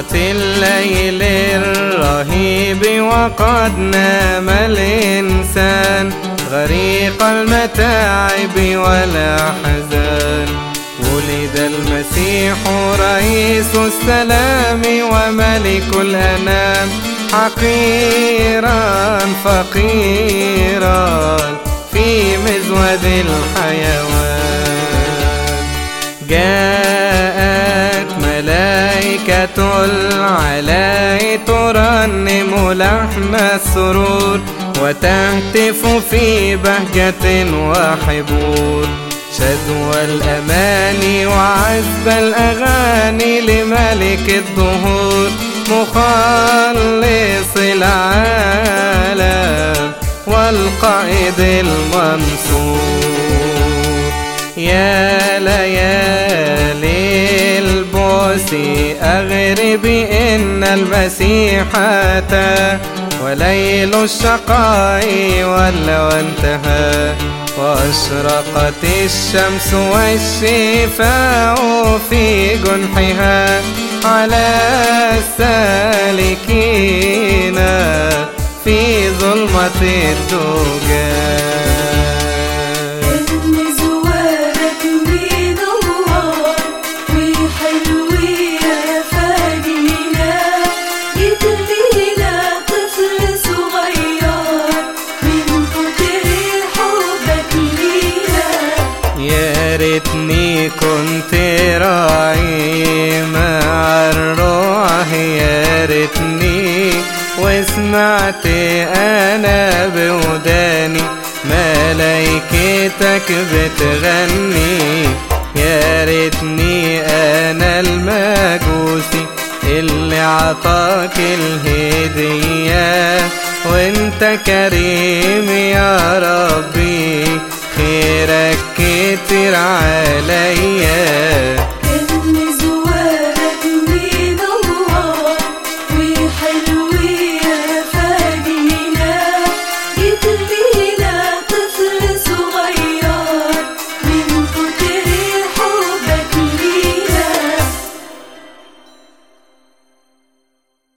ظلمة الليل الرهيب وقد نام الإنسان غريق المتاعب والأحزان، ولد المسيح رئيس السلام وملك الأنام، حقيرا فقيرا في مزود الحيوان. جاءت ملائكة العلاء ترنم لحن السرور وتهتف في بهجة وحبور، شدوى الأماني وعذب الأغاني لملك الدهور مخلص العالم والقائد المنصور. يا ليالي البؤس أغربي إن المسيح أتى، وليل الشقاء ولى وانتهى، وأشرقت الشمس والشفاء في جنحها على السالكين في ظلمة الدجى. يا ريتني كنت راعي مع الروح، يا ريتني وسمعت أنا بوداني ملايكتك بتغني، يا ريتني أنا المجوسي اللي عطاك الهدية، وانت كريم يا ربي خيرك كتير علي.